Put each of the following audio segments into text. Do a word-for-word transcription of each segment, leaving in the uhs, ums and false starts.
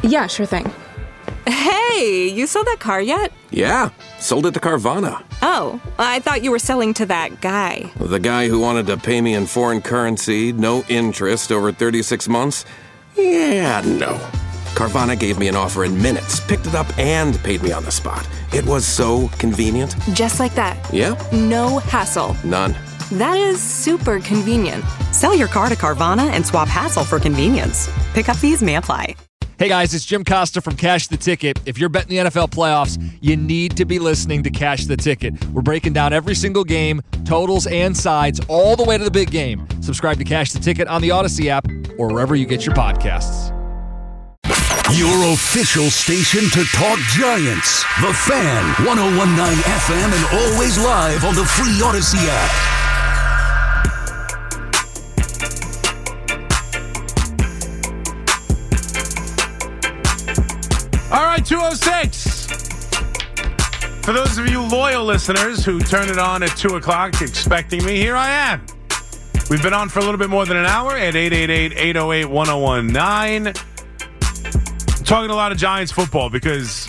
Yeah, sure thing. Hey, you sold that car yet? Yeah, sold it to Carvana. Oh, I thought you were selling to that guy. The guy who wanted to pay me in foreign currency, no interest, over thirty-six months? Yeah, no. Carvana gave me an offer in minutes, picked it up, and paid me on the spot. It was so convenient. Just like that. Yep. No hassle. None. That is super convenient. Sell your car to Carvana and swap hassle for convenience. Pickup fees may apply. Hey guys, it's Jim Costa from Cash the Ticket. If you're betting the N F L playoffs, you need to be listening to Cash the Ticket. We're breaking down every single game, totals and sides, all the way to the big game. Subscribe to Cash the Ticket on the Odyssey app or wherever you get your podcasts. Your official station to talk Giants. The Fan, one oh one point nine F M and always live on the free Odyssey app. All right, two oh six. For those of you loyal listeners who turn it on at two o'clock expecting me, here I am. We've been on for a little bit more than an hour at eight eight eight, eight oh eight, one oh one nine. Talking a lot of Giants football because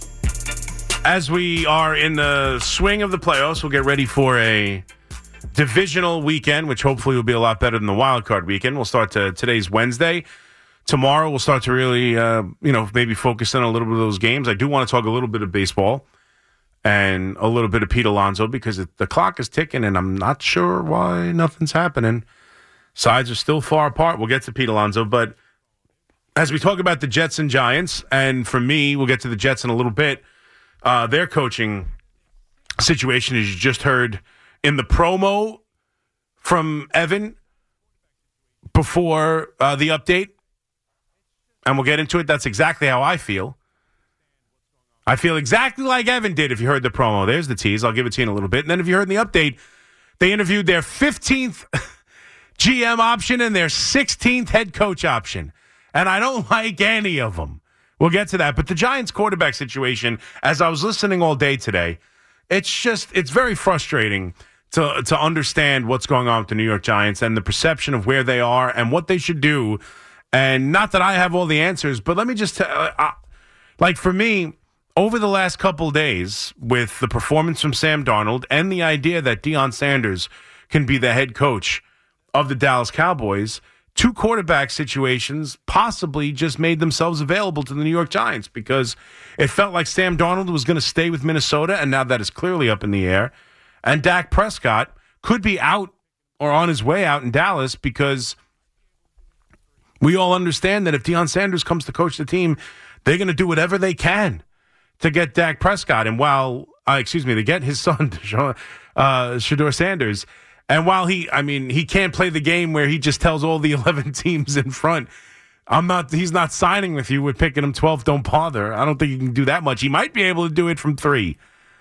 as we are in the swing of the playoffs, we'll get ready for a divisional weekend, which hopefully will be a lot better than the wild card weekend. We'll start to today's Wednesday. Tomorrow we'll start to really, uh, you know, maybe focus on a little bit of those games. I do want to talk a little bit of baseball and a little bit of Pete Alonso because it, the clock is ticking and I'm not sure why nothing's happening. Sides are still far apart. We'll get to Pete Alonso, but as we talk about the Jets and Giants, and for me, we'll get to the Jets in a little bit, uh, their coaching situation, as you just heard in the promo from Evan before uh, the update, and we'll get into it. That's exactly how I feel. I feel exactly like Evan did if you heard the promo. There's the tease. I'll give it to you in a little bit. And then if you heard the update, they interviewed their fifteenth G M option and their sixteenth head coach option. And I don't like any of them. We'll get to that. But the Giants quarterback situation, as I was listening all day today, it's just, it's very frustrating to to understand what's going on with the New York Giants and the perception of where they are and what they should do. And not that I have all the answers, but let me just tell uh, like for me, over the last couple days with the performance from Sam Darnold and the idea that Deion Sanders can be the head coach of the Dallas Cowboys, two quarterback situations possibly just made themselves available to the New York Giants because it felt like Sam Darnold was going to stay with Minnesota, and now that is clearly up in the air. And Dak Prescott could be out or on his way out in Dallas because we all understand that if Deion Sanders comes to coach the team, they're going to do whatever they can to get Dak Prescott. And while, uh, excuse me, to get his son, uh, Shedeur Sanders. And while he, I mean, he can't play the game where he just tells all the eleven teams in front, I'm not, he's not signing with you. We're picking him twelfth. Don't bother. I don't think he can do that much. He might be able to do it from three.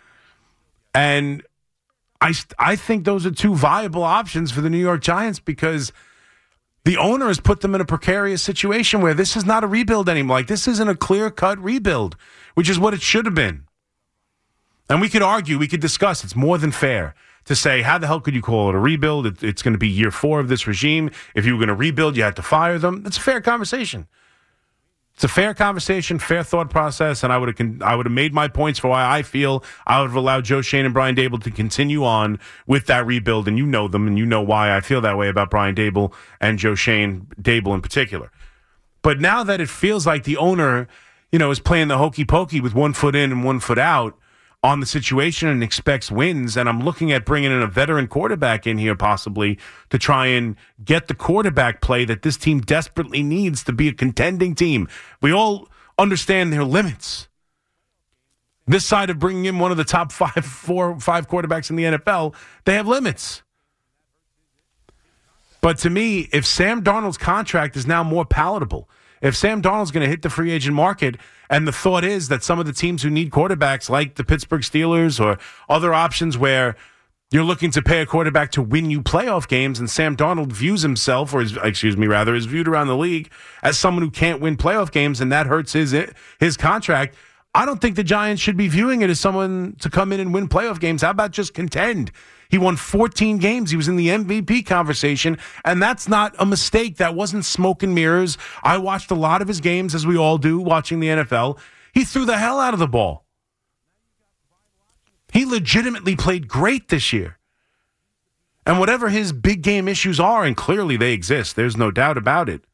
And I, I think those are two viable options for the New York Giants because the owner has put them in a precarious situation where this is not a rebuild anymore. Like, this isn't a clear-cut rebuild, which is what it should have been. And we could argue, we could discuss, it's more than fair to say, how the hell could you call it a rebuild? It, it's going to be year four of this regime. If you were going to rebuild, you had to fire them. It's a fair conversation. It's a fair conversation, fair thought process, and I would have I would have made my points for why I feel I would have allowed Joe Schoen and Brian Daboll to continue on with that rebuild, and you know them, and you know why I feel that way about Brian Daboll and Joe Schoen, Daboll in particular. But now that it feels like the owner, you know, is playing the hokey pokey with one foot in and one foot out on the situation and expects wins, and I'm looking at bringing in a veteran quarterback in here possibly to try and get the quarterback play that this team desperately needs to be a contending team. We all understand their limits. This side of bringing in one of the top five, four, five quarterbacks in the N F L, they have limits. But to me, if Sam Darnold's contract is now more palatable, if Sam Darnold's going to hit the free agent market, and the thought is that some of the teams who need quarterbacks, like the Pittsburgh Steelers or other options where you're looking to pay a quarterback to win you playoff games, and Sam Darnold views himself, or is, excuse me, rather, is viewed around the league as someone who can't win playoff games, and that hurts his his contract. I don't think the Giants should be viewing it as someone to come in and win playoff games. How about just contend? He won fourteen games. He was in the M V P conversation, and that's not a mistake. That wasn't smoke and mirrors. I watched a lot of his games, as we all do, watching the N F L. He threw the hell out of the ball. He legitimately played great this year. And whatever his big game issues are, and clearly they exist, there's no doubt about it.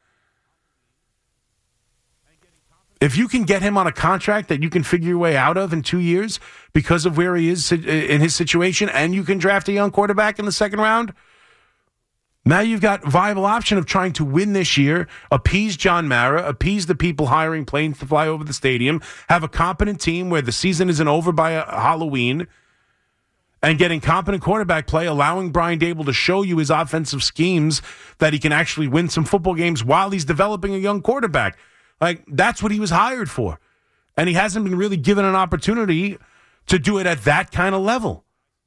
If you can get him on a contract that you can figure your way out of in two years because of where he is in his situation, and you can draft a young quarterback in the second round, now you've got a viable option of trying to win this year, appease John Mara, appease the people hiring planes to fly over the stadium, have a competent team where the season isn't over by a Halloween, and getting competent quarterback play, allowing Brian Daboll to show you his offensive schemes that he can actually win some football games while he's developing a young quarterback. Like, that's what he was hired for. And he hasn't been really given an opportunity to do it at that kind of level.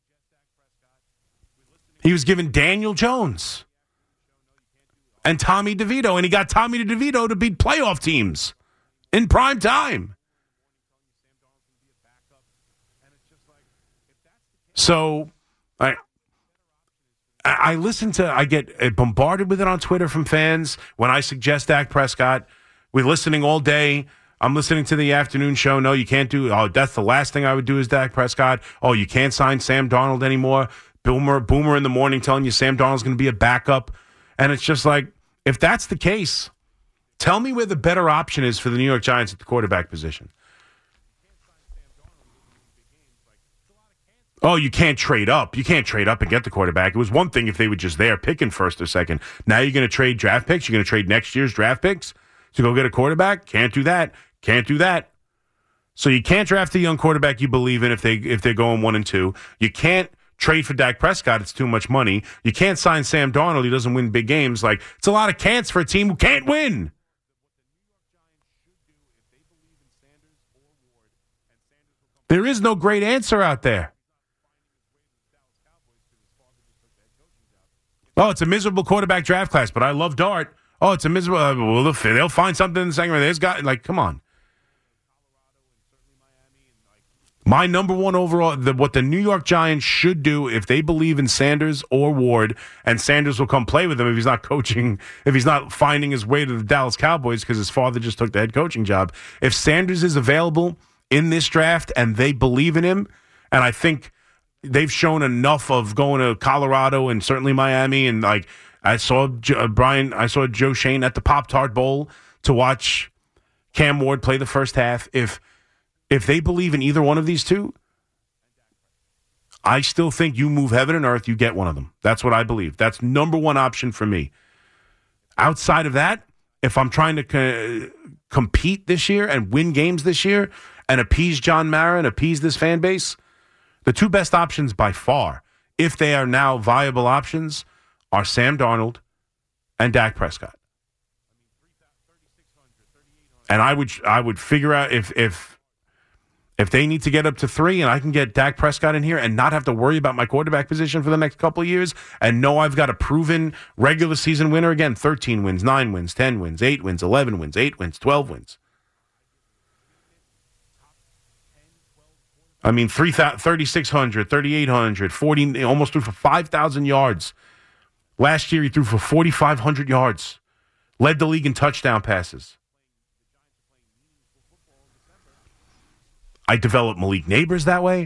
He was given Daniel Jones and Tommy DeVito, and he got Tommy DeVito to beat playoff teams in prime time. So I I listen to, I get bombarded with it on Twitter from fans when I suggest Dak Prescott. We're listening all day. I'm listening to the afternoon show. No, you can't do, oh, that's the last thing I would do is Dak Prescott. Oh, you can't sign Sam Darnold anymore. Boomer, Boomer in the morning telling you Sam Darnold's going to be a backup. And it's just like, if that's the case, tell me where the better option is for the New York Giants at the quarterback position. Oh, you can't trade up. You can't trade up and get the quarterback. It was one thing if they were just there picking first or second. Now you're going to trade draft picks. You're going to trade next year's draft picks to go get a quarterback. Can't do that. Can't do that. So you can't draft a young quarterback you believe in if they if they're going one and two. You can't trade for Dak Prescott. It's too much money. You can't sign Sam Darnold. He doesn't win big games. Like, it's a lot of can'ts for a team who can't win. There is no great answer out there. Oh, it's a miserable quarterback draft class, but I love Dart. Oh, it's a miserable. Uh, well, they'll, they'll find something in the second round. There's got like, come on. My number one overall, the, what the New York Giants should do if they believe in Sanders or Ward, and Sanders will come play with them if he's not coaching, if he's not finding his way to the Dallas Cowboys because his father just took the head coaching job. If Sanders is available in this draft and they believe in him, and I think they've shown enough of going to Colorado and certainly Miami, and like I saw uh, Brian, I saw Joe Shane at the Pop-Tart Bowl to watch Cam Ward play the first half. If if they believe in either one of these two, I still think you move heaven and earth, you get one of them. That's what I believe. That's number one option for me. Outside of that, if I'm trying to co- compete this year and win games this year and appease John Mara and appease this fan base, the two best options by far, if they are now viable options, are Sam Darnold and Dak Prescott. And I would I would figure out if if if they need to get up to three and I can get Dak Prescott in here and not have to worry about my quarterback position for the next couple of years and know I've got a proven regular season winner again, thirteen wins, nine wins, ten wins, eight wins, eleven wins, eight wins, twelve wins. I mean, thirty-six hundred, thirty-eight hundred, forty, almost threw for five thousand yards. Last year, he threw for forty-five hundred yards. Led the league in touchdown passes. I developed Malik Neighbors that way.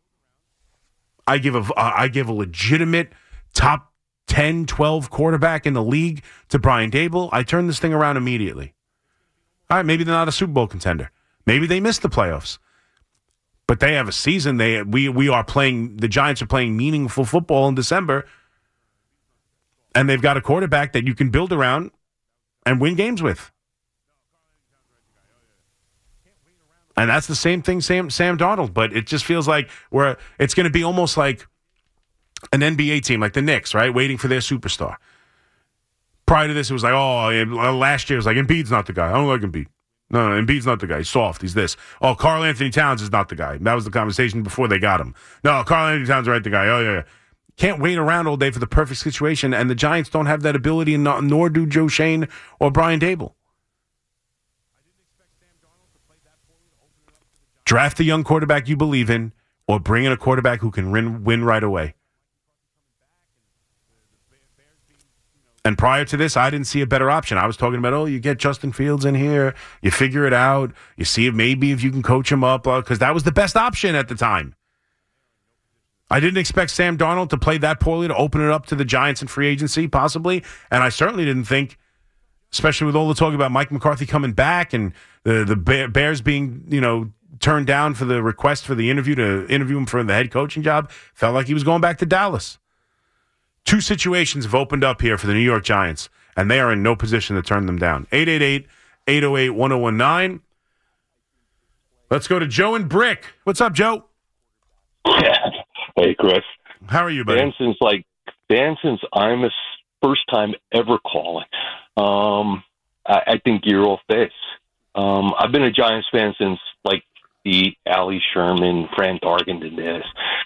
I give a, uh, I give a legitimate top ten, twelve quarterback in the league to Brian Daboll. I turn this thing around immediately. All right, maybe they're not a Super Bowl contender. Maybe they missed the playoffs. But they have a season. They we we are playing. The Giants are playing meaningful football in December, and they've got a quarterback that you can build around and win games with. And that's the same thing, Sam Sam Darnold. But it just feels like we're. It's going to be almost like an N B A team, like the Knicks, right? Waiting for their superstar. Prior to this, it was like, oh, last year it was like Embiid's not the guy. I don't like Embiid. No, no, Embiid's not the guy. He's soft. He's this. Oh, Karl Anthony Towns is not the guy. That was the conversation before they got him. No, Karl Anthony Towns is right the guy. Oh, yeah, yeah. Can't wait around all day for the perfect situation, and the Giants don't have that ability, and not, nor do Joe Shane or Brian Daboll. Draft a young quarterback you believe in, or bring in a quarterback who can win, win right away. And prior to this, I didn't see a better option. I was talking about, oh, you get Justin Fields in here, you figure it out, you see if maybe if you can coach him up, because that was the best option at the time. I didn't expect Sam Darnold to play that poorly to open it up to the Giants in free agency, possibly. And I certainly didn't think, especially with all the talk about Mike McCarthy coming back and the, the Bears being, you know, turned down for the request for the interview to interview him for the head coaching job, felt like he was going back to Dallas. Two situations have opened up here for the New York Giants, and they are in no position to turn them down. eight eight eight, eight oh eight, one oh one nine. Let's go to Joe and Brick. What's up, Joe? Hey, Chris. How are you, buddy? Dan, since like Dan, since I'm a first time ever calling, um, I, I think you're off base. Um, I've been a Giants fan since like the Ali Sherman, Fran Tarkenton days,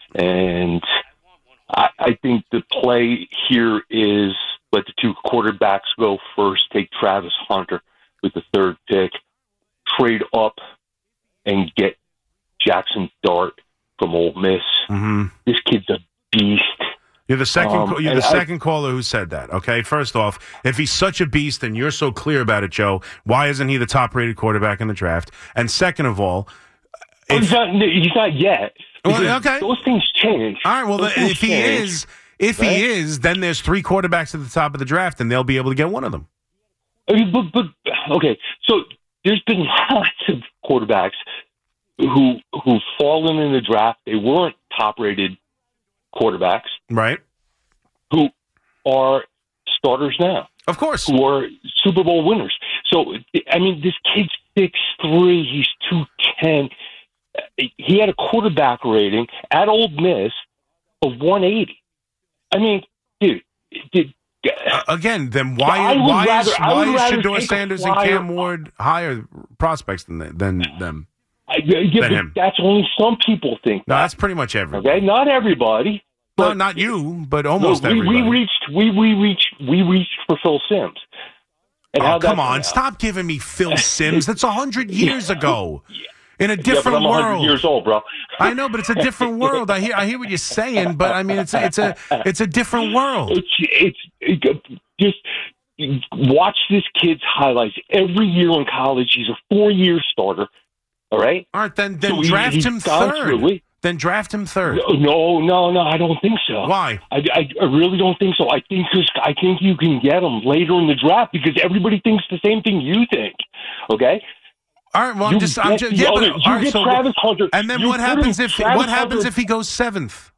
and I, I think the play here is let the two quarterbacks go first. Take Travis Hunter with the third pick, trade up, and get Jackson Dart from Ole Miss. Mm-hmm. This kid's a beast. You're the second. Um, you're the I, second caller who said that. Okay, first off, if he's such a beast and you're so clear about it, Joe, why isn't he the top-rated quarterback in the draft? And second of all, oh, if, he's, not, he's not yet. Well, okay, those things change. All right. Well, those if he change, is, if right? he is, then there's three quarterbacks at the top of the draft, and they'll be able to get one of them. I mean, but, but okay, so there's been lots of quarterbacks who who've fallen in the draft. They weren't top-rated quarterbacks, right? Who are starters now, of course, who are Super Bowl winners. So, I mean, this kid's six three, he's two ten. He had a quarterback rating at Ole Miss of one eighty. I mean, dude, dude uh, again, then why I would why rather- is, I would why is rather Shedeur take a Sanders and flyer- Cam Ward higher prospects than they, than them? I, yeah, Than but him. that's only some people think No, that. that's pretty much everybody. Okay, not everybody. No, But not you, but almost no, we, everybody. we reached, we we reached, we reached for Phil Sims. And Oh, how'd that come turn on. out? Stop giving me Phil Sims. That's one hundred years ago. In a Yeah, but different I'm one hundred world. years old, bro. I know, but it's a different world. I hear I hear what you're saying, but I mean it's a, it's a it's a different world. It's it's it, just watch this kid's highlights every year in college. He's a four-year starter. All right. All right, then then So he- draft he's him gone third. through it. Then draft him third. No, no, no. I don't think so. Why? I, I, I really don't think so. I think cause I think you can get him later in the draft because everybody thinks the same thing you think. Okay. All right, well, I'm You just, I'm get just, the yeah, but, other- you all right, get so, Travis Hunter. and then You're what happens putting if, Travis what happens Hunter- if he goes seventh?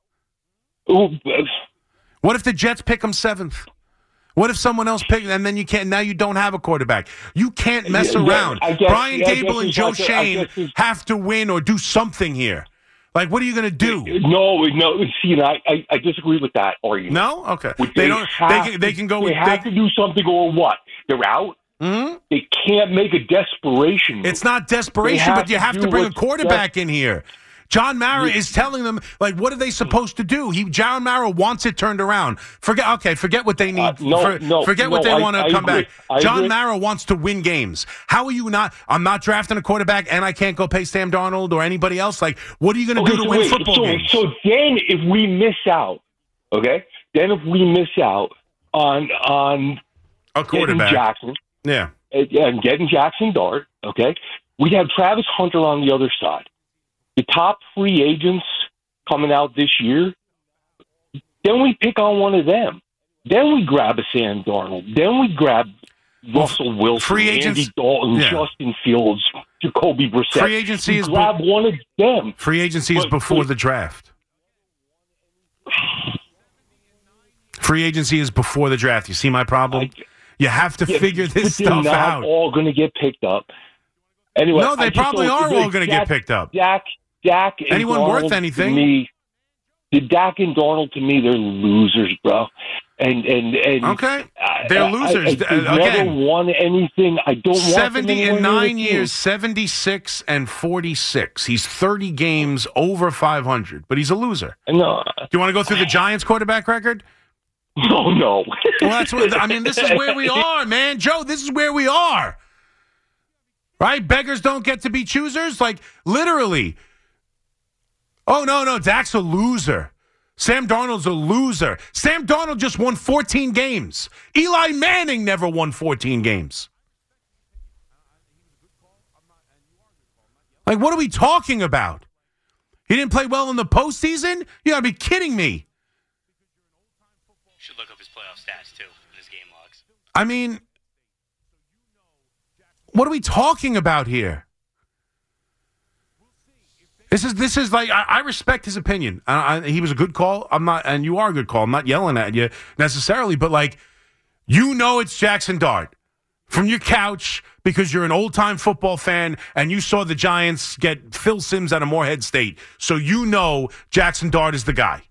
Oh, uh, What if the Jets pick him seventh? What if someone else picked, and then you can't, now you don't have a quarterback. You can't mess Yeah, yeah, around. I guess- Brian yeah, I Dable guess and he's Joe not the- I Shane guess he's- have to win or do something here. Like, what are you going to do? No, no. See, I, I, I disagree with that argument. No? Okay. They, They don't, have they can, they can go They with, have they, to do something, or what? They're out. Mhm. They can't make a desperation move. It's not desperation, They have but you to have to do bring a what's quarterback in here. John Mara is telling them, like, what are they supposed to do? He John Mara wants it turned around. Forget, okay, forget what they need. Uh, no, for- no, forget what no, they I- want to I come agree. back. I John agree. Mara wants to win games. How are you not? I'm not drafting a quarterback, and I can't go pay Sam Darnold or anybody else. Like, what are you going to Okay, do to so win wait, football so, games? So then, if we miss out, okay, then if we miss out on on a getting quarterback. Jackson, Yeah. and and getting Jackson Dart, okay, we have Travis Hunter on the other side. The top free agents coming out this year, then we pick on one of them. Then we grab a Sam Darnold. Then we grab Russell Wilson, free agents- Andy Dalton, yeah. Justin Fields, Jacoby Brissett. Free agency We is grab be- one of them. Free agency is But- before but- the draft. Free agency is before the draft. You see my problem? I- You have to Yeah, figure but this they're stuff not out. all going to get picked up. Anyway, No, they I just probably don't- are all going to get Dak- picked up. Dak, Dak, and Anyone Darnold, worth anything? To me, the Dak and Darnold, to me, they're losers, bro. And and and Okay. I- They're I- losers. I, they've Uh, again, never won anything. I don't want them seventy anywhere in near the nine team. years, seventy-six and forty-six. He's thirty games over five hundred, but he's a loser. No, Do you want to go through the Giants quarterback record? no, no. Well, that's what I mean. This is where we are, man, Joe. This is where we are. Right? Beggars don't get to be choosers. Like literally. Oh no, no, Dak's a loser. Sam Darnold's a loser. Sam Darnold just won fourteen games. Eli Manning never won fourteen games. Like, what are we talking about? He didn't play well in the postseason? You gotta be kidding me. Should look up his playoff stats, too, in his game logs. I mean, what are we talking about here? This is this is like I, I respect his opinion. I, I, he was a good call. I'm not, and you are a good call. I'm not yelling at you necessarily, but like, you know, it's Jackson Dart from your couch because you're an old time football fan and you saw the Giants get Phil Simms out of Morehead State, so you know Jackson Dart is the guy.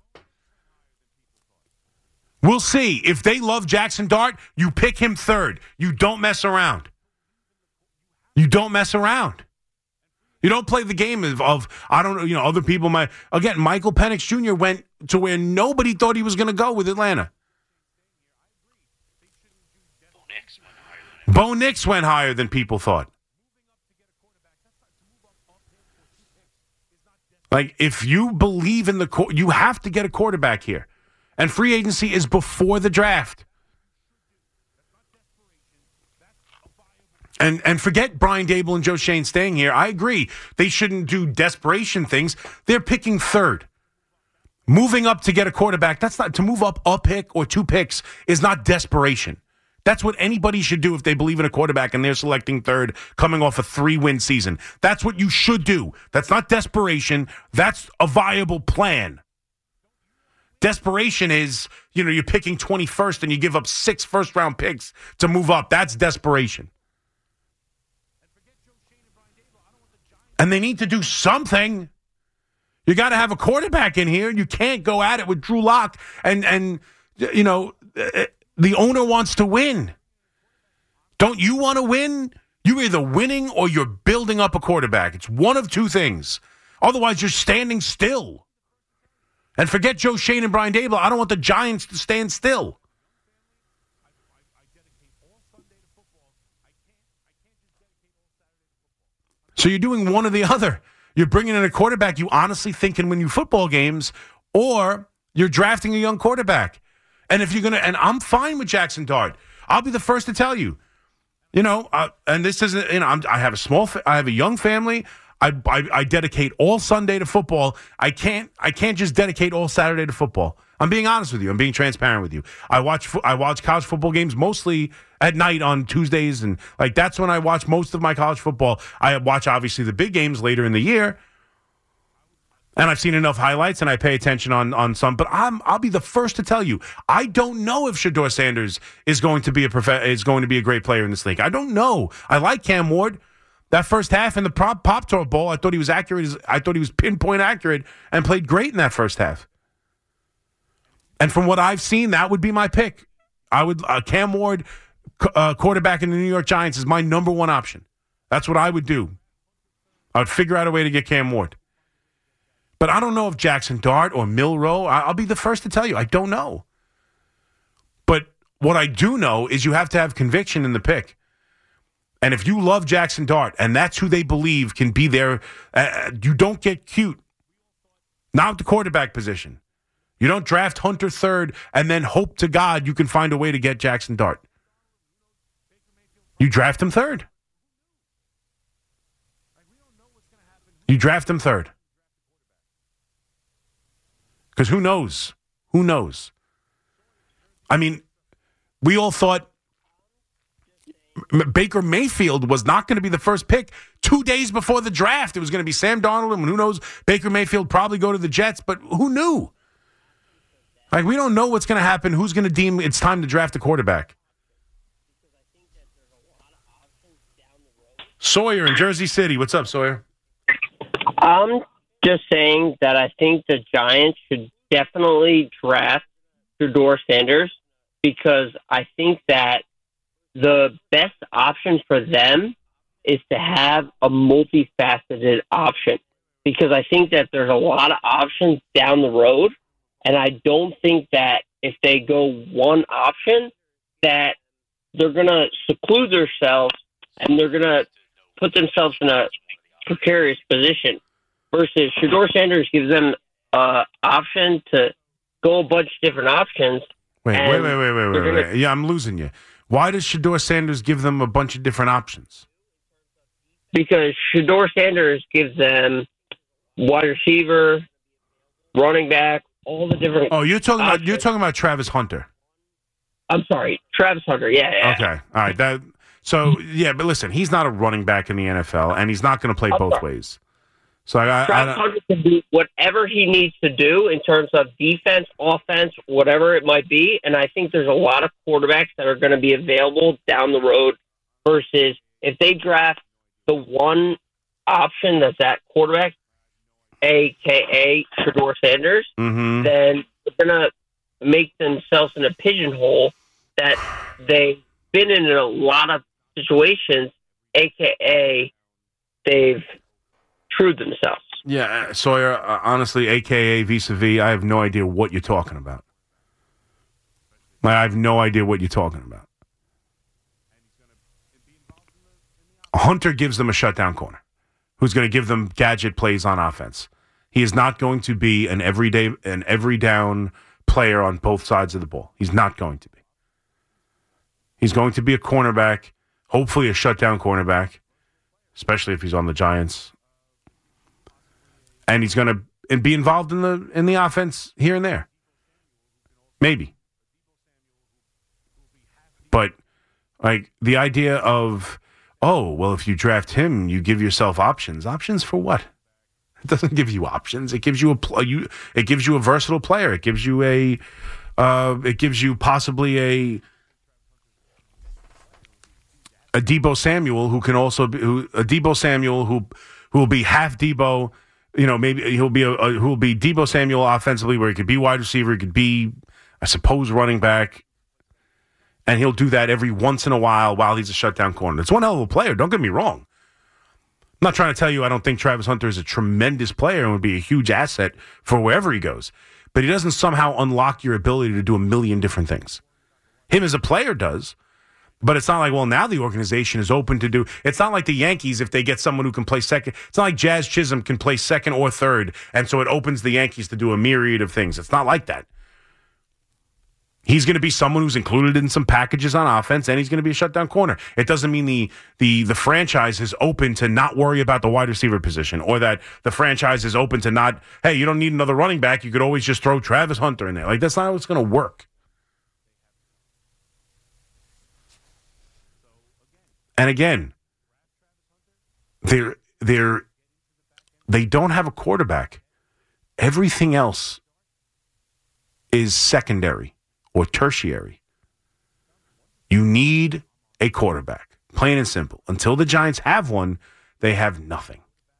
We'll see if they love Jackson Dart. You pick him third. You don't mess around. You don't mess around. You don't play the game of, of, I don't know, you know, other people might. Again, Michael Penix Junior went to where nobody thought he was going to go with Atlanta. Bo Nix went higher than people thought. Like, if you believe in the, you have to get a quarterback here. And free agency is before the draft. And and forget Brian Daboll and Joe Schoen staying here. I agree. They shouldn't do desperation things. They're picking third. Moving up to get a quarterback, that's not, to move up a pick or two picks is not desperation. That's what anybody should do if they believe in a quarterback and they're selecting third coming off a three-win season. That's what you should do. That's not desperation. That's a viable plan. Desperation is, you know, you're picking twenty-first and you give up six first-round picks to move up. That's desperation. And they need to do something. You got to have a quarterback in here. You can't go at it with Drew Lock. And, and you know, the owner wants to win. Don't you want to win? You're either winning or you're building up a quarterback. It's one of two things. Otherwise, you're standing still. And forget Joe Schoen and Brian Daboll. I don't want the Giants to stand still. So you're doing one or the other. You're bringing in a quarterback you honestly think can win you football games, or you're drafting a young quarterback. And if you're going to, and I'm fine with Jackson Dart. I'll be the first to tell you, you know, uh, and this isn't, you know, I'm, I have a small, I have a young family. I, I I dedicate all Sunday to football. I can't I can't just dedicate all Saturday to football. I'm being honest with you. I'm being transparent with you. I watch I watch college football games mostly at night on Tuesdays, and like that's when I watch most of my college football. I watch obviously the big games later in the year, and I've seen enough highlights, and I pay attention on on some. But I'm I'll be the first to tell you, I don't know if Shedeur Sanders is going to be a prof- is going to be a great player in this league. I don't know. I like Cam Ward. That first half in the Pop Top Bowl, I thought he was accurate. I thought he was pinpoint accurate and played great in that first half. And from what I've seen, that would be my pick. I would uh, Cam Ward, uh, quarterback in the New York Giants, is my number one option. That's what I would do. I would figure out a way to get Cam Ward. But I don't know if Jackson Dart or Milroe. I'll be the first to tell you. I don't know. But what I do know is you have to have conviction in the pick. And if you love Jackson Dart, and that's who they believe can be there, uh, you don't get cute. Not at the quarterback position. You don't draft Hunter third and then hope to God you can find a way to get Jackson Dart. You draft him third. You draft him third. Because who knows? Who knows? I mean, we all thought Baker Mayfield was not going to be the first pick two days before the draft. It was going to be Sam Darnold, and who knows, Baker Mayfield probably go to the Jets, but who knew? Like, we don't know what's going to happen. Who's going to deem it's time to draft a quarterback? Sawyer in Jersey City. What's up, Sawyer? I'm just saying that I think the Giants should definitely draft Shedeur Sanders because I think that the best option for them is to have a multifaceted option because I think that there's a lot of options down the road, and I don't think that if they go one option that they're going to seclude themselves and they're going to put themselves in a precarious position versus Shedeur Sanders gives them an uh, option to go a bunch of different options. Wait, and wait, wait, wait, wait, wait, they're wait. gonna- Yeah, I'm losing you. Why does Shedeur Sanders give them a bunch of different options? Because Shedeur Sanders gives them wide receiver, running back, all the different. Oh, you're talking about options. you're talking about Travis Hunter. I'm sorry, Travis Hunter. Yeah, yeah. Okay, all right. That so yeah, but listen, he's not a running back in the N F L, and he's not going to play I'm both sorry. ways. So I, I, Travis I Hunter can do whatever he needs to do in terms of defense, offense, whatever it might be. And I think there's a lot of quarterbacks that are going to be available down the road versus if they draft the one option that's that quarterback, a k a. Shedeur Sanders, mhm. then they're going to make themselves in a pigeonhole that they've been in a lot of situations, a k a they've screwed themselves. Yeah, uh, Sawyer, uh, honestly, A K A vis-a-vis, I have no idea what you're talking about. Like, I have no idea what you're talking about. Hunter gives them a shutdown corner who's going to give them gadget plays on offense. He is not going to be an everyday, an every down player on both sides of the ball. He's not going to be. He's going to be a cornerback, hopefully a shutdown cornerback, especially if he's on the Giants. And he's going to and be involved in the in the offense here and there. Maybe. But like the idea of, oh, well, if you draft him, you give yourself options. Options for what? It doesn't give you options. It gives you a pl- you. It gives you a versatile player. It gives you a. Uh, it gives you possibly a. A Deebo Samuel who can also be who, a Deebo Samuel who who will be half Deebo. You know, maybe he'll be a, a who will be Deebo Samuel offensively, where he could be wide receiver, he could be, I suppose, running back, and he'll do that every once in a while while he's a shutdown corner. It's one hell of a player. Don't get me wrong. I'm not trying to tell you I don't think Travis Hunter is a tremendous player and would be a huge asset for wherever he goes, but he doesn't somehow unlock your ability to do a million different things. Him as a player does. But it's not like, well, now the organization is open to do. It's not like the Yankees if they get someone who can play second. It's not like Jazz Chisholm can play second or third, and so it opens the Yankees to do a myriad of things. It's not like that. He's going to be someone who's included in some packages on offense, and he's going to be a shutdown corner. It doesn't mean the the the franchise is open to not worry about the wide receiver position, or that the franchise is open to not, hey, you don't need another running back. You could always just throw Travis Hunter in there. Like, that's not how it's going to work. And again, they're, they're, they don't have a quarterback. Everything else is secondary or tertiary. You need a quarterback, plain and simple. Until the Giants have one, they have nothing.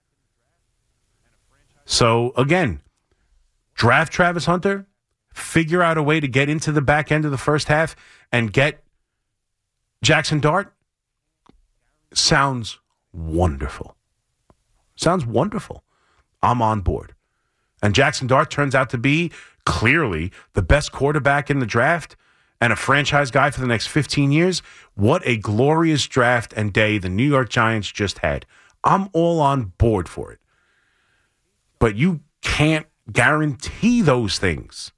So, again, draft Travis Hunter, figure out a way to get into the back end of the first half, and get Jackson Dart. Sounds wonderful. Sounds wonderful. I'm on board. And Jackson Dart turns out to be clearly the best quarterback in the draft and a franchise guy for the next fifteen years. What a glorious draft and day the New York Giants just had. I'm all on board for it. But you can't guarantee those things.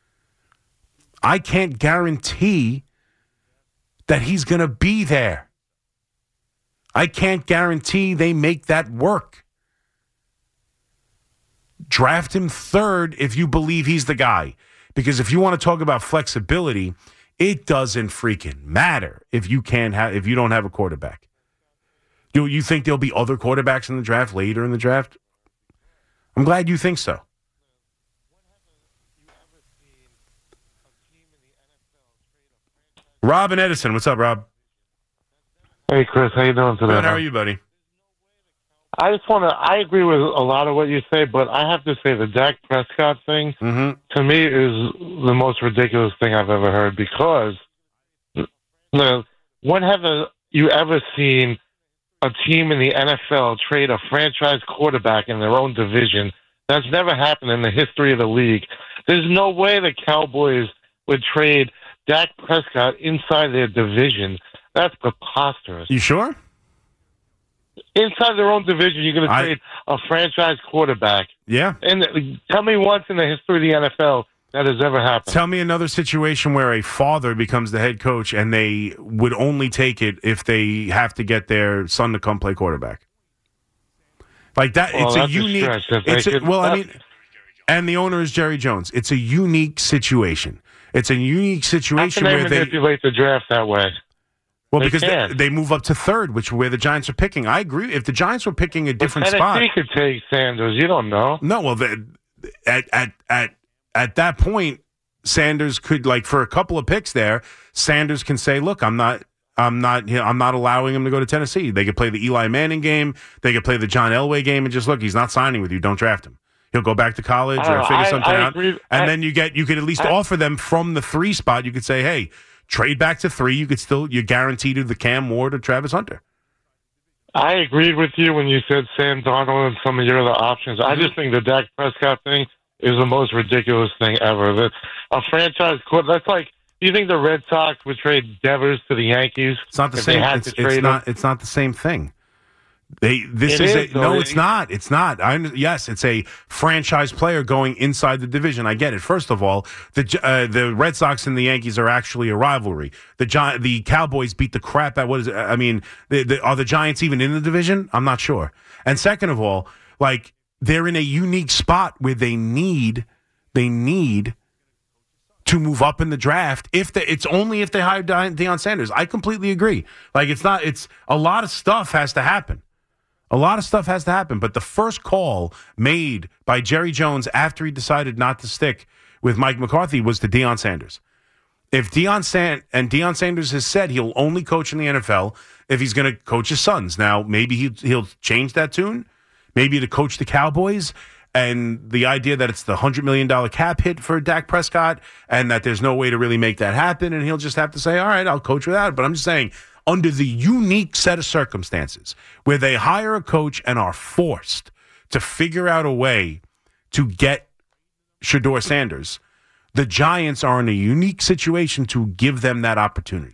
I can't guarantee that he's going to be there. I can't guarantee they make that work. Draft him third if you believe he's the guy. Because if you want to talk about flexibility, it doesn't freaking matter if you can't have if you don't have a quarterback. Do you think there'll be other quarterbacks in the draft later in the draft? I'm glad you think so. Rob and Edison, what's up, Rob? Hey, Chris, how you doing today? Good, how are you, buddy? I just want to, I agree with a lot of what you say, but I have to say the Dak Prescott thing, mm-hmm. to me, is the most ridiculous thing I've ever heard because, you know, when have you ever seen a team in the N F L trade a franchise quarterback in their own division? That's never happened in the history of the league. There's no way the Cowboys would trade Dak Prescott inside their division. That's preposterous. You sure? Inside their own division, you're going to I, trade a franchise quarterback. Yeah. And tell me once in the history of the N F L that has ever happened. Tell me another situation where a father becomes the head coach and they would only take it if they have to get their son to come play quarterback. Like that, Well, it's a that's a unique. stretch. If It's they a, could- well, I that- mean, and the owner is Jerry Jones. It's a unique situation. It's a unique How situation can they where they. manipulate the draft that way? Well, They because they, can't. they move up to third, which where the Giants are picking. I agree. If the Giants were picking a different Tennessee spot, could take Sanders. You don't know. no. Well, the, at at at at that point, Sanders could like for a couple of picks there. Sanders can say, "Look, I'm not." I'm not. You know, I'm not allowing him to go to Tennessee. They could play the Eli Manning game. They could play the John Elway game, and just look. He's not signing with you. Don't draft him. He'll go back to college I don't or know. figure I- something I out. agree. And I- then you get. You could at least I- offer them from the three spot. You could say, "Hey, trade back to three. You could still. You're guaranteed to the Cam Ward or Travis Hunter." I agreed with you when you said Sam Darnold and some of your other options. I just think the Dak Prescott thing is the most ridiculous thing ever. That a franchise court. That's like. Do you think the Red Sox would trade Devers to the Yankees? It's not the if same. They had It's, to it's trade not. him? It's not the same thing. They. This It is, is, a, no. though. It's not. It's not. I under- yes. It's a franchise player going inside the division. I get it. First of all, the Gi- uh, the Red Sox and the Yankees are actually a rivalry. The Gi- the Cowboys beat the crap out. What is it? I mean, the, the, are the Giants even in the division? I'm not sure. And second of all, like they're in a unique spot where they need. They need. To move up in the draft, if the, it's only if they hire De- Deion Sanders. I completely agree. Like it's not. It's a lot of stuff has to happen. A lot of stuff has to happen. But the first call made by Jerry Jones after he decided not to stick with Mike McCarthy was to Deion Sanders. If Deion San- and Deion Sanders has said he'll only coach in the N F L if he's going to coach his sons. Now maybe he, he'll change that tune. Maybe to coach the Cowboys. And the idea that it's the one hundred million dollars cap hit for Dak Prescott and that there's no way to really make that happen. And he'll just have to say, all right, I'll coach without it. But I'm just saying, under the unique set of circumstances where they hire a coach and are forced to figure out a way to get Shedeur Sanders, the Giants are in a unique situation to give them that opportunity.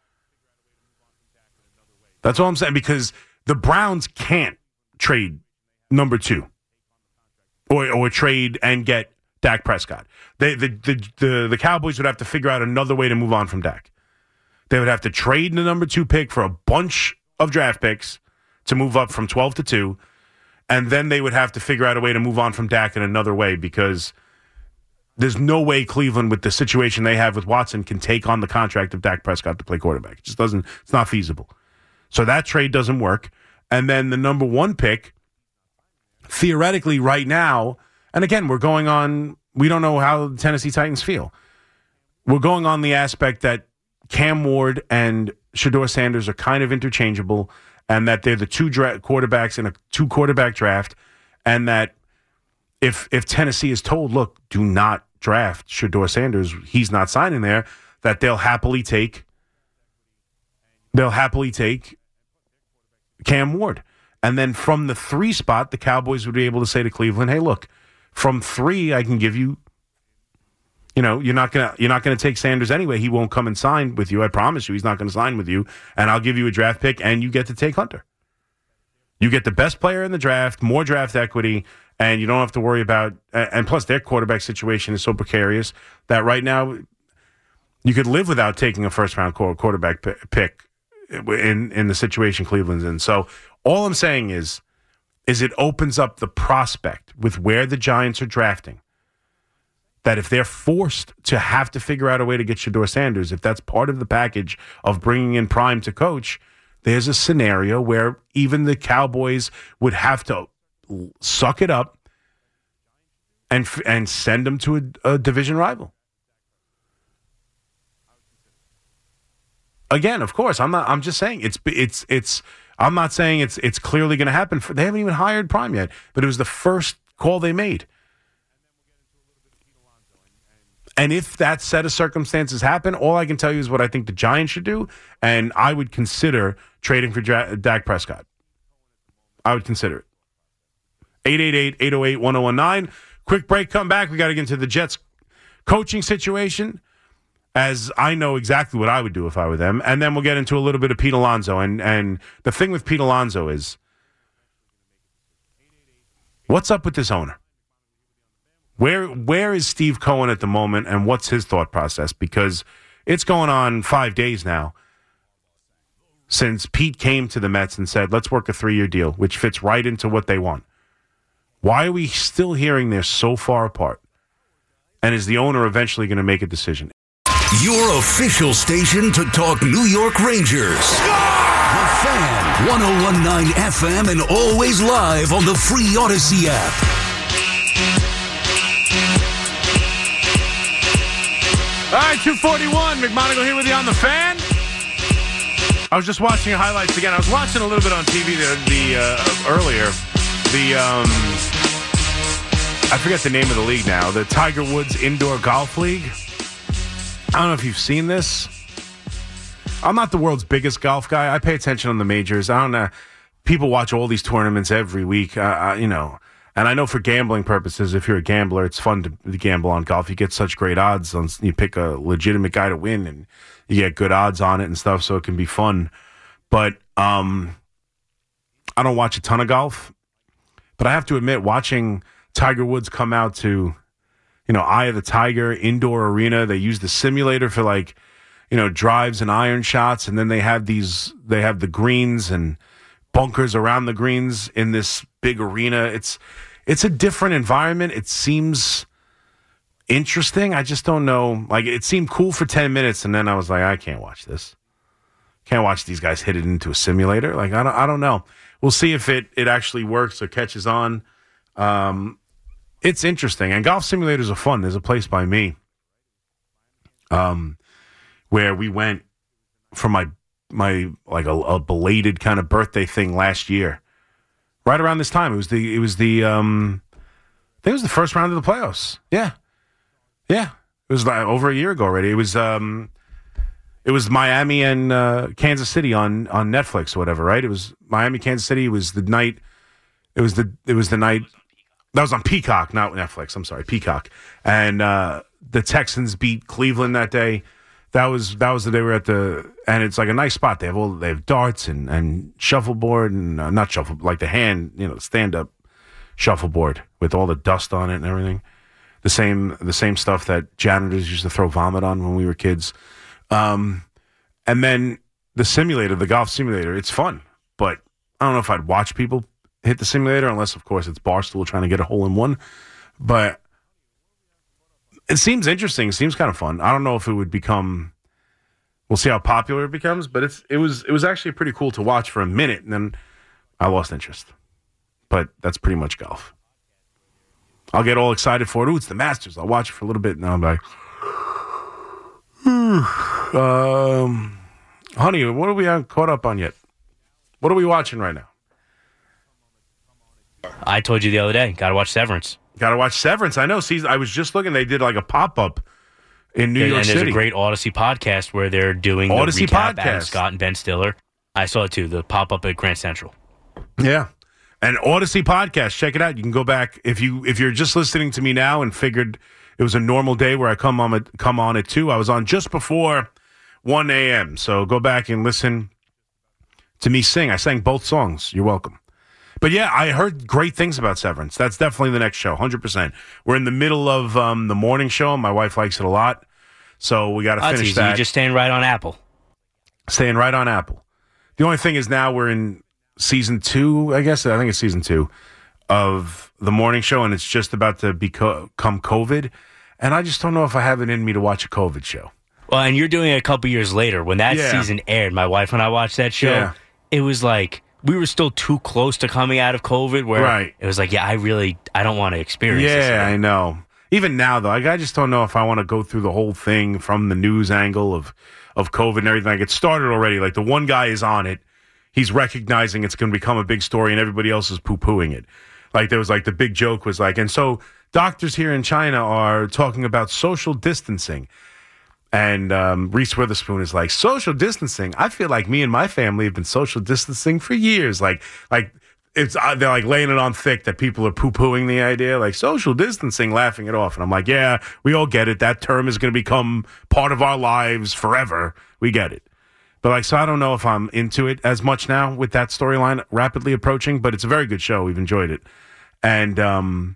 That's all I'm saying, because the Browns can't trade number two. Or, or trade and get Dak Prescott. They, the, the, the, the Cowboys would have to figure out another way to move on from Dak. They would have to trade the number two pick for a bunch of draft picks to move up from twelve to two. And then they would have to figure out a way to move on from Dak in another way because there's no way Cleveland, with the situation they have with Watson, can take on the contract of Dak Prescott to play quarterback. It just doesn't, it's not feasible. So that trade doesn't work. And then the number one pick, theoretically, right now, and again, we're going on, we don't know how the Tennessee Titans feel. We're going on the aspect that Cam Ward and Shedeur Sanders are kind of interchangeable and that they're the two dra- quarterbacks in a two quarterback draft, and that if if Tennessee is told, look, do not draft Shedeur Sanders, he's not signing there, that they'll happily take they'll happily take Cam Ward. And then from the three spot, the Cowboys would be able to say to Cleveland, hey, look, from three, I can give you, you know, you're not going to you're not going to take Sanders anyway. He won't come and sign with you. I promise you, he's not going to sign with you. And I'll give you a draft pick, and you get to take Hunter. You get the best player in the draft, more draft equity, and you don't have to worry about, and plus their quarterback situation is so precarious that right now you could live without taking a first-round quarterback pick in, in the situation Cleveland's in. So all I'm saying is, is it opens up the prospect with where the Giants are drafting that if they're forced to have to figure out a way to get Shedeur Sanders, if that's part of the package of bringing in Prime to coach, there's a scenario where even the Cowboys would have to suck it up and and send them to a, a division rival. Again, of course, I'm not. I'm just saying it's it's it's. I'm not saying it's it's clearly going to happen. For, they haven't even hired Prime yet, but it was the first call they made. And if that set of circumstances happen, all I can tell you is what I think the Giants should do, and I would consider trading for Dra- Dak Prescott. I would consider it. eight eight eight, eight oh eight, one oh one nine. Quick break, come back. We got to get into the Jets coaching situation, as I know exactly what I would do if I were them. And then we'll get into a little bit of Pete Alonso. And, and the thing with Pete Alonso is, what's up with this owner? Where where is Steve Cohen at the moment, and what's his thought process? Because it's going on five days now since Pete came to the Mets and said, let's work a three-year deal, which fits right into what they want. Why are we still hearing they're so far apart? And is the owner eventually going to make a decision? Your official station to talk New York Rangers. The Fan, one oh one point nine F M and always live on the free Odyssey app. All right, two forty-one. McMonagle here with you on The Fan. I was just watching highlights again. I was watching a little bit on T V the, the uh, earlier. The, um, I forget the name of the league now. The Tiger Woods Indoor Golf League. I don't know if you've seen this. I'm not the world's biggest golf guy. I pay attention on the majors. I don't know. People watch all these tournaments every week, uh, uh, you know. And I know for gambling purposes, if you're a gambler, it's fun to, to gamble on golf. You get such great odds. On, you pick a legitimate guy to win, and you get good odds on it and stuff, so it can be fun. But um, I don't watch a ton of golf. But I have to admit, watching Tiger Woods come out to, you know, Eye of the Tiger indoor arena, they use the simulator for, like, you know, drives and iron shots, and then they have these, they have the greens and bunkers around the greens in this big arena. It's it's a different environment. It seems interesting. I just don't know. Like, it seemed cool for ten minutes, and then I was like, I can't watch this. Can't watch these guys hit it into a simulator. Like, I don't I don't know. We'll see if it, it actually works or catches on. Um, it's interesting. And golf simulators are fun. There's a place by me um, where we went for my my like a, a belated kind of birthday thing last year, right around this time. It was the it was the um, I think it was the first round of the playoffs. Yeah, yeah, it was like over a year ago already. It was um, it was Miami and uh, Kansas City on on Netflix or whatever, right? It was Miami, Kansas City. It was the night. It was the it was the night that was on Peacock, not Netflix. I'm sorry, Peacock. And uh, the Texans beat Cleveland that day. That was that was the day we were at the, and it's like a nice spot. They have all they have darts and, and shuffleboard and uh, not shuffle like the hand, you know, stand up shuffleboard with all the dust on it and everything. The same the same stuff that janitors used to throw vomit on when we were kids. Um, and then the simulator, the golf simulator, it's fun, but I don't know if I'd watch people hit the simulator unless, of course, it's Barstool trying to get a hole in one. But it seems interesting. It seems kind of fun. I don't know if it would become. We'll see how popular it becomes. But it's it was it was actually pretty cool to watch for a minute, and then I lost interest. But that's pretty much golf. I'll get all excited for it. Ooh, it's the Masters. I'll watch it for a little bit, and I'm like, um, honey, what are we on, caught up on yet? What are we watching right now? I told you the other day, got to watch Severance. Got to watch Severance. I know. See, I was just looking. They did like a pop-up in New and, York and City. And there's a great Odyssey podcast where they're doing Odyssey the recap. podcast. Adam Scott and Ben Stiller. I saw it too, the pop-up at Grand Central. Yeah. And Odyssey podcast. Check it out. You can go back. If, you, if you're just listening to me now and figured it was a normal day where I come on, at, come on at two, I was on just before one a.m. So go back and listen to me sing. I sang both songs. You're welcome. But yeah, I heard great things about Severance. That's definitely the next show, one hundred percent. We're in the middle of um, the morning show. My wife likes it a lot. So we got to oh, finish easy. that. You're just staying right on Apple. Staying right on Apple. The only thing is now we're in season two, I guess. I think it's season two of the morning show, and it's just about to become COVID. And I just don't know if I have it in me to watch a COVID show. Well, and you're doing it a couple years later. When that yeah. season aired, my wife and I watched that show. Yeah. It was like we were still too close to coming out of COVID where right. it was like, yeah, I really, I don't want to experience yeah, this. Yeah, I know. Even now, though, like, I just don't know if I want to go through the whole thing from the news angle of, of COVID and everything. Like, it started already. Like, the one guy is on it. He's recognizing it's going to become a big story, and everybody else is poo-pooing it. Like, there was, like, the big joke was like, and so doctors here in China are talking about social distancing. And um, Reese Witherspoon is like, social distancing? I feel like me and my family have been social distancing for years. Like, like it's uh, they're like laying it on thick that people are poo-pooing the idea, like social distancing, laughing it off. And I'm like, yeah, we all get it. That term is going to become part of our lives forever. We get it. But like, so I don't know if I'm into it as much now with that storyline rapidly approaching, but it's a very good show. We've enjoyed it. And um,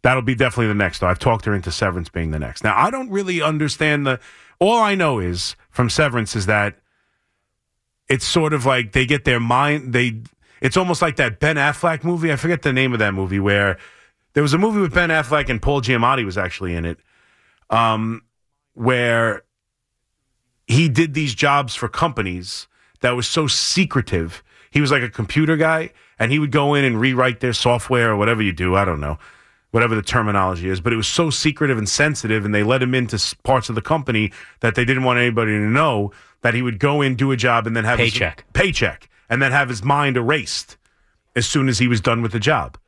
That'll be definitely the next, though. I've talked her into Severance being the next. Now, I don't really understand the... All I know is, from Severance, is that it's sort of like they get their mind... They. It's almost like that Ben Affleck movie. I forget the name of that movie, where there was a movie with Ben Affleck and Paul Giamatti was actually in it, um, where he did these jobs for companies that was so secretive. He was like a computer guy, and he would go in and rewrite their software or whatever you do. I don't know. Whatever the terminology is, but it was so secretive and sensitive, and they let him into parts of the company that they didn't want anybody to know, that he would go in, do a job, and then have paycheck, his, paycheck, and then have his mind erased as soon as he was done with the job.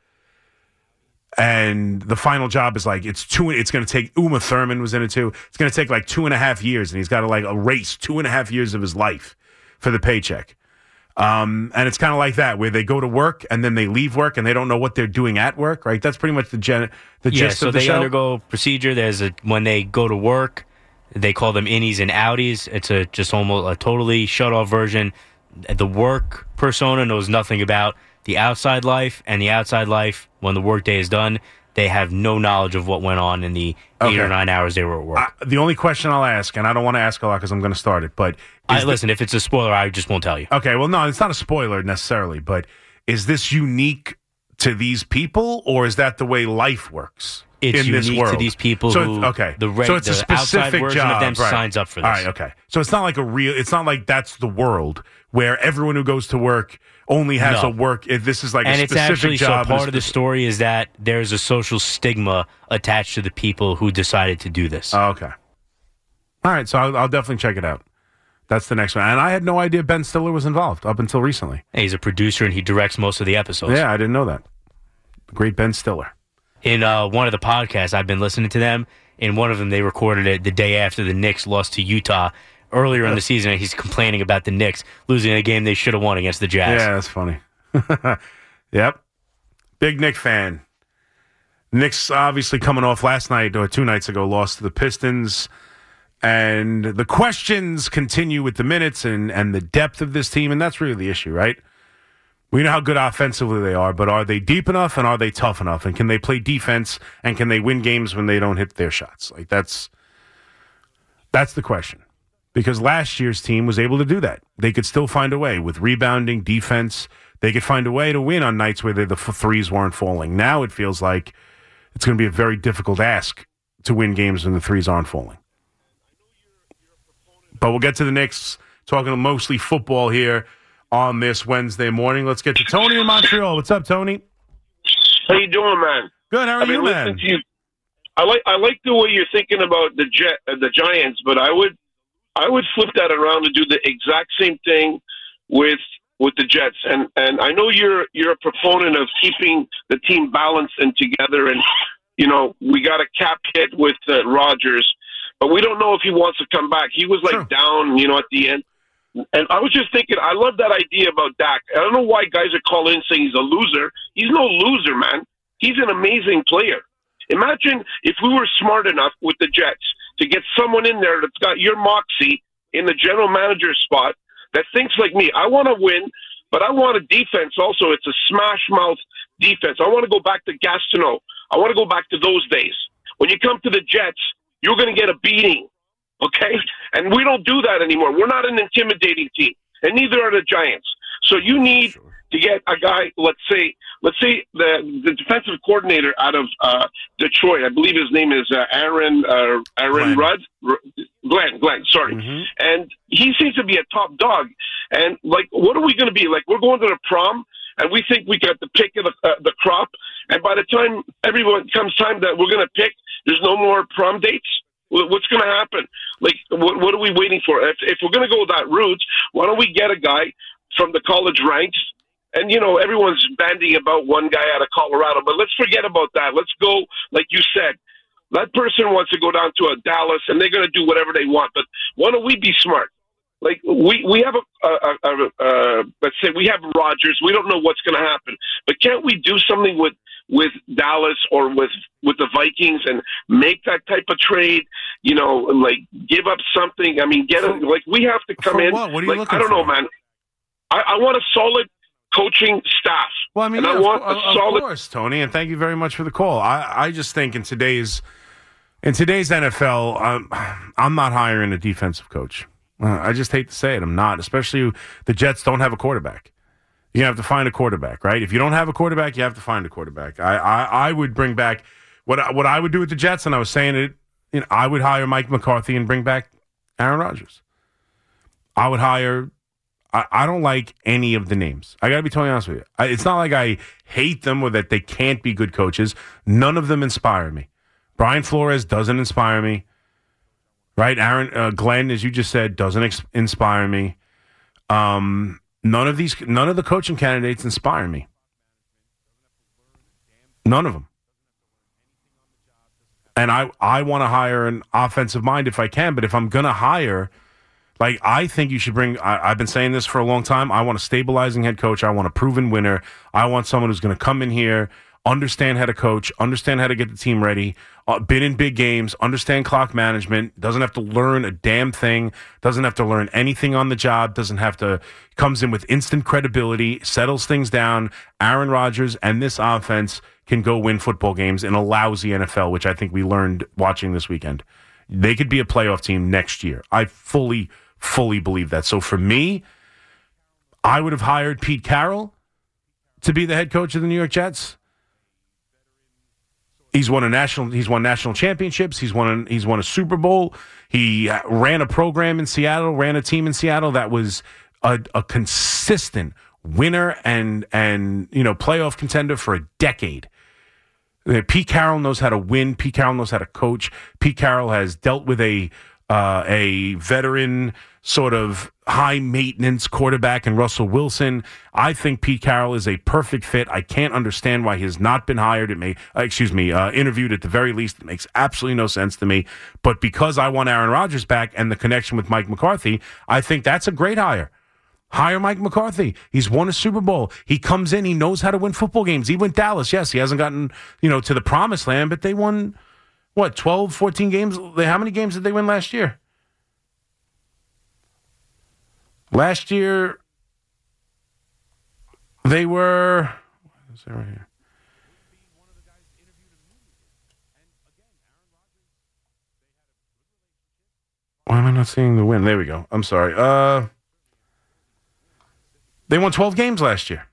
And the final job is like it's two. It's going to take. Uma Thurman was in it too. It's going to take like two and a half years, and he's got to like erase two and a half years of his life for the paycheck. Um, and it's kind of like that, where they go to work and then they leave work and they don't know what they're doing at work, right? That's pretty much the gen- the yeah, gist so of the they show. undergo procedure. There's a when they go to work, they call them innies and outies. It's a just almost a totally shut off version. The work persona knows nothing about the outside life, and the outside life, when the workday is done, they have no knowledge of what went on in the okay. eight or nine hours they were at work. Uh, the only question I'll ask, and I don't want to ask a lot because I'm going to start it, but I, listen, if it's a spoiler, I just won't tell you. Okay, well, no, it's not a spoiler necessarily, but is this unique to these people, or is that the way life works it's in unique this world? to these people so who, okay. the, re- so it's the a specific outside version job, of them right. signs up for this. All right, okay. So it's not like a real, it's not like that's the world where everyone who goes to work only has no. a work. If this is like and a it's specific actually, job. so part of the story is that there's a social stigma attached to the people who decided to do this. Oh, okay. All right, so I'll, I'll definitely check it out. That's the next one. And I had no idea Ben Stiller was involved up until recently. He's a producer and he directs most of the episodes. Yeah, I didn't know that. Great Ben Stiller. In uh, one of the podcasts, I've been listening to them. In one of them, they recorded it the day after the Knicks lost to Utah earlier in the season. And he's complaining about the Knicks losing a game they should have won against the Jazz. Yeah, that's funny. Yep. Big Knick fan. Knicks obviously coming off last night or two nights ago, lost to the Pistons. And the questions continue with the minutes and, and the depth of this team, and that's really the issue, right? We know how good offensively they are, but are they deep enough and are they tough enough? And can they play defense and can they win games when they don't hit their shots? Like that's that's the question. Because last year's team was able to do that. They could still find a way with rebounding, defense. They could find a way to win on nights where the threes weren't falling. Now it feels like it's going to be a very difficult ask to win games when the threes aren't falling. But we'll get to the Knicks, talking mostly football here on this Wednesday morning. Let's get to Tony in Montreal. What's up, Tony? How you doing, man? Good. How are I've been you, man? listening to you. I like I like the way you're thinking about the Jet, uh, the Giants, but I would I would flip that around and do the exact same thing with with the Jets. And and I know you're you're a proponent of keeping the team balanced and together. And you know we got a cap hit with uh, Rodgers. But we don't know if he wants to come back. He was like sure. down, you know, at the end. And I was just thinking, I love that idea about Dak. I don't know why guys are calling in saying he's a loser. He's no loser, man. He's an amazing player. Imagine if we were smart enough with the Jets to get someone in there that's got your moxie in the general manager spot that thinks like me. I want to win, but I want a defense also. It's a smash mouth defense. I want to go back to Gastineau. I want to go back to those days. When you come to the Jets, you're going to get a beating, okay? And we don't do that anymore. We're not an intimidating team, and neither are the Giants. So you need sure. to get a guy, let's say, let's say the the defensive coordinator out of uh, Detroit. I believe his name is uh, Aaron uh, Aaron Rudd, Glenn, Glenn. Sorry, mm-hmm. and he seems to be a top dog. And like, what are we going to be like? We're going to the prom. And we think we got the pick of the, uh, the crop. And by the time everyone comes time that we're going to pick, there's no more prom dates. What's going to happen? Like, what, what are we waiting for? If, if we're going to go that route, why don't we get a guy from the college ranks? And, you know, everyone's bandying about one guy out of Colorado, but let's forget about that. Let's go, like you said, that person wants to go down to a Dallas, and they're going to do whatever they want. But why don't we be smart? Like, we, we have a, a, a, a, let's say we have Rodgers. We don't know what's going to happen. But can't we do something with, with Dallas or with, with the Vikings and make that type of trade? You know, like, give up something. I mean, get it. Like, we have to come for in. What? What are you like, looking I don't for? know, man. I, I want a solid coaching staff. Well, I mean, and yeah, I want of, a of solid. course, Tony, and thank you very much for the call. I, I just think in today's in today's N F L, um, I'm not hiring a defensive coach. Uh, I just hate to say it, I'm not. Especially the Jets don't have a quarterback. You have to find a quarterback, right? If you don't have a quarterback, you have to find a quarterback. I, I, I would bring back what I, what I would do with the Jets, and I was saying it. You know, I would hire Mike McCarthy and bring back Aaron Rodgers. I would hire. I, I don't like any of the names. I got to be totally honest with you. I, it's not like I hate them or that they can't be good coaches. None of them inspire me. Brian Flores doesn't inspire me. Right? Aaron uh, Glenn, as you just said, doesn't ex- inspire me. Um. None of these, none of the coaching candidates inspire me. None of them. And I, I want to hire an offensive mind if I can, but if I'm going to hire, like, I think you should bring, I, I've been saying this for a long time, I want a stabilizing head coach. I want a proven winner. I want someone who's going to come in here, understand how to coach, understand how to get the team ready, uh, been in big games, understand clock management, doesn't have to learn a damn thing, doesn't have to learn anything on the job, doesn't have to, comes in with instant credibility, settles things down. Aaron Rodgers and this offense can go win football games in a lousy N F L, which I think we learned watching this weekend. They could be a playoff team next year. I fully, fully believe that. So for me, I would have hired Pete Carroll to be the head coach of the New York Jets. He's won a national. He's won national championships. He's won. A, he's won a Super Bowl. He ran a program in Seattle. Ran a team in Seattle that was a, a consistent winner and and you know playoff contender for a decade. Pete Carroll knows how to win. Pete Carroll knows how to coach. Pete Carroll has dealt with a uh, a veteran sort of high maintenance quarterback in Russell Wilson. I think Pete Carroll is a perfect fit. I can't understand why he has not been hired. It may, uh, excuse me, uh, interviewed at the very least. It makes absolutely no sense to me. But because I want Aaron Rodgers back and the connection with Mike McCarthy, I think that's a great hire. Hire Mike McCarthy. He's won a Super Bowl. He comes in. He knows how to win football games. He went Dallas. Yes, he hasn't gotten, you know, to the promised land, but they won, what, twelve, fourteen games? How many games did they win last year? Last year, they were, what is that right here? Why am I not seeing the win? There we go. I'm sorry. Uh, they won twelve games last year.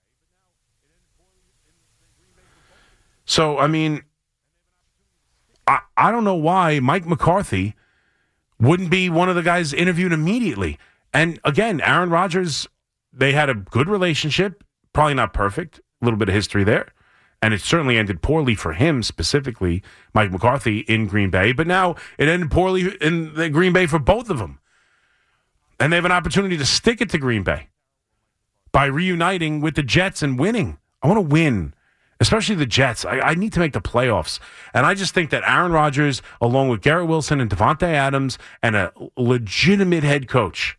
So, I mean, I, I don't know why Mike McCarthy wouldn't be one of the guys interviewed immediately. And again, Aaron Rodgers, they had a good relationship, probably not perfect, a little bit of history there. And it certainly ended poorly for him, specifically, Mike McCarthy in Green Bay. But now it ended poorly in the Green Bay for both of them. And they have an opportunity to stick it to Green Bay by reuniting with the Jets and winning. I want to win, especially the Jets. I, I need to make the playoffs. And I just think that Aaron Rodgers, along with Garrett Wilson and Devontae Adams, and a legitimate head coach,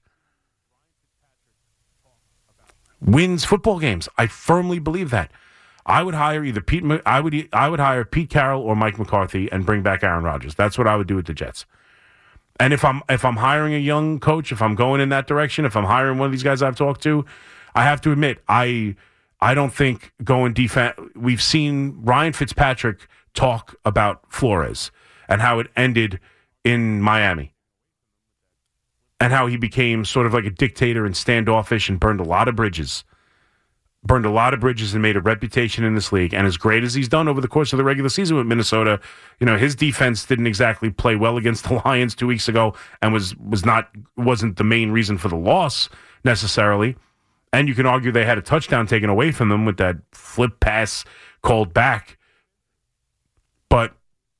wins football games. I firmly believe that. I would hire either Pete. I would. I would hire Pete Carroll or Mike McCarthy and bring back Aaron Rodgers. That's what I would do with the Jets. And if I'm if I'm hiring a young coach, if I'm going in that direction, if I'm hiring one of these guys I've talked to, I have to admit I I don't think going defense. We've seen Ryan Fitzpatrick talk about Flores and how it ended in Miami. And how he became sort of like a dictator and standoffish and burned a lot of bridges. Burned a lot of bridges and made a reputation in this league. And as great as he's done over the course of the regular season with Minnesota, you know, his defense didn't exactly play well against the Lions two weeks ago and was was not wasn't the main reason for the loss necessarily. And you can argue they had a touchdown taken away from them with that flip pass called back. But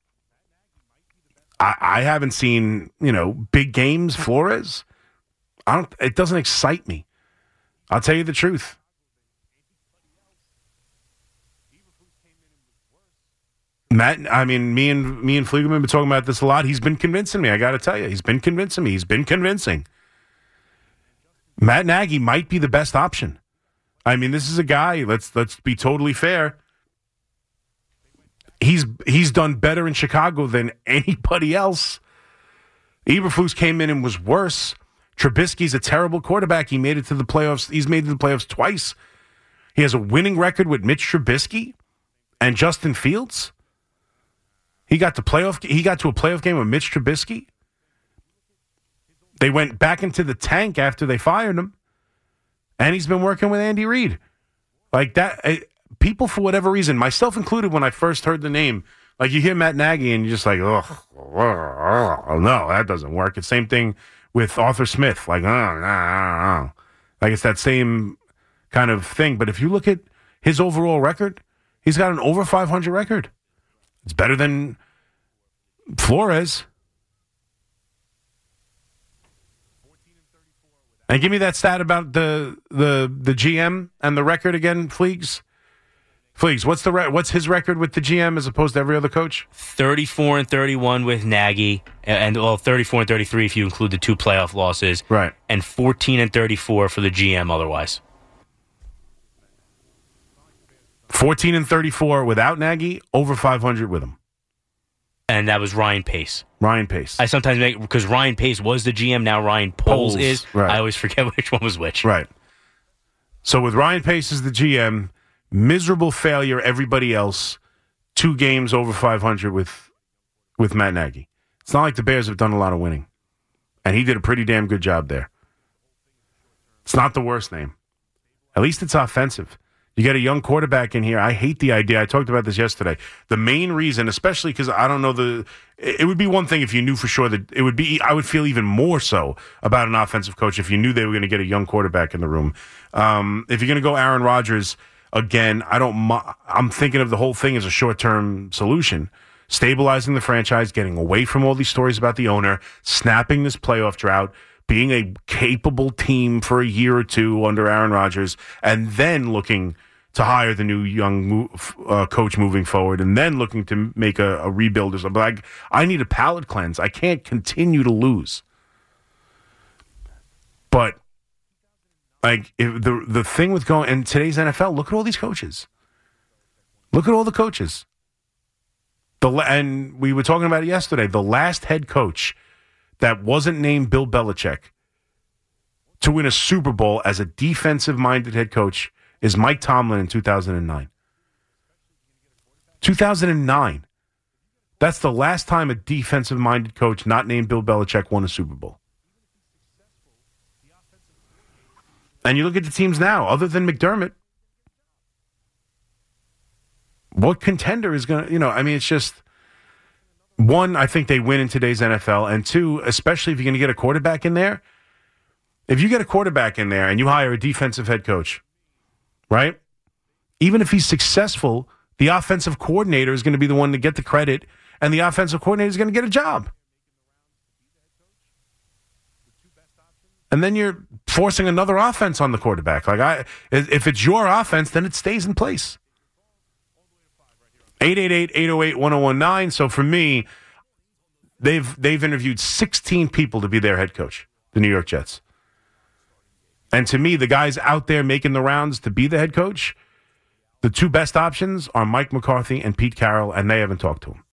I, I haven't seen, you know, big games, Flores. I don't. It doesn't excite me. I'll tell you the truth. Matt, I mean, me and me and Fliegelman have been talking about this a lot. He's been convincing me. I got to tell you, he's been convincing me. He's been convincing. Matt Nagy might be the best option. I mean, this is a guy. Let's let's be totally fair. He's he's done better in Chicago than anybody else. Eberflus came in and was worse. Trubisky's a terrible quarterback. He made it to the playoffs. He's made it to the playoffs twice He has a winning record with Mitch Trubisky and Justin Fields. He got to playoff. He got to a playoff game with Mitch Trubisky. They went back into the tank after they fired him, and he's been working with Andy Reid. Like that, people for whatever reason, myself included, when I first heard the name, like you hear Matt Nagy and you're just like, oh, no, that doesn't work. It's the same thing with Arthur Smith. Like, oh, nah, nah, nah. Like it's that same kind of thing. But if you look at his overall record, he's got an over five hundred record. It's better than Flores. And give me that stat about the the the G M and the record again, Fleegs. Fleegs, what's the re- what's his record with the G M as opposed to every other coach? thirty-four and thirty-one with Nagy, and well, thirty-four and thirty-three if you include the two playoff losses. Right. And fourteen and thirty-four for the G M otherwise. fourteen and thirty-four without Nagy, over five hundred with him. And that was Ryan Pace. Ryan Pace. I sometimes make, because Ryan Pace was the G M, now Ryan Poles, Poles, is. right. I always forget which one was which. Right. So with Ryan Pace as the G M, miserable failure, everybody else, two games over five hundred with with Matt Nagy. It's not like the Bears have done a lot of winning. And he did a pretty damn good job there. It's not the worst name. At least it's offensive. You got a young quarterback in here. I hate the idea. I talked about this yesterday. The main reason, especially because I don't know the, it would be one thing if you knew for sure that it would be, I would feel even more so about an offensive coach if you knew they were going to get a young quarterback in the room. Um, if you're going to go Aaron Rodgers again, I don't, I'm thinking of the whole thing as a short-term solution. Stabilizing the franchise, getting away from all these stories about the owner, snapping this playoff drought, being a capable team for a year or two under Aaron Rodgers, and then looking to hire the new young move, uh, coach moving forward, and then looking to make a, a rebuild or something. Like, I need a palate cleanse. I can't continue to lose. But like if the the thing with going in today's N F L, look at all these coaches. Look at all the coaches. The and we were talking about it yesterday. The last head coach that wasn't named Bill Belichick to win a Super Bowl as a defensive-minded head coach is Mike Tomlin in two thousand nine. two thousand nine. That's the last time a defensive-minded coach not named Bill Belichick won a Super Bowl. And you look at the teams now, other than McDermott, what contender is going to, you know, I mean, it's just, one, I think they win in today's N F L, and two, especially if you're going to get a quarterback in there, if you get a quarterback in there and you hire a defensive head coach, right? Even if he's successful, the offensive coordinator is going to be the one to get the credit, and the offensive coordinator is going to get a job. And then you're forcing another offense on the quarterback. Like I, if it's your offense, then it stays in place. eight eight eight, eight oh eight, one oh one nine. So for me, they've they've interviewed sixteen people to be their head coach, the New York Jets. And to me, the guys out there making the rounds to be the head coach, the two best options are Mike McCarthy and Pete Carroll, and they haven't talked to him.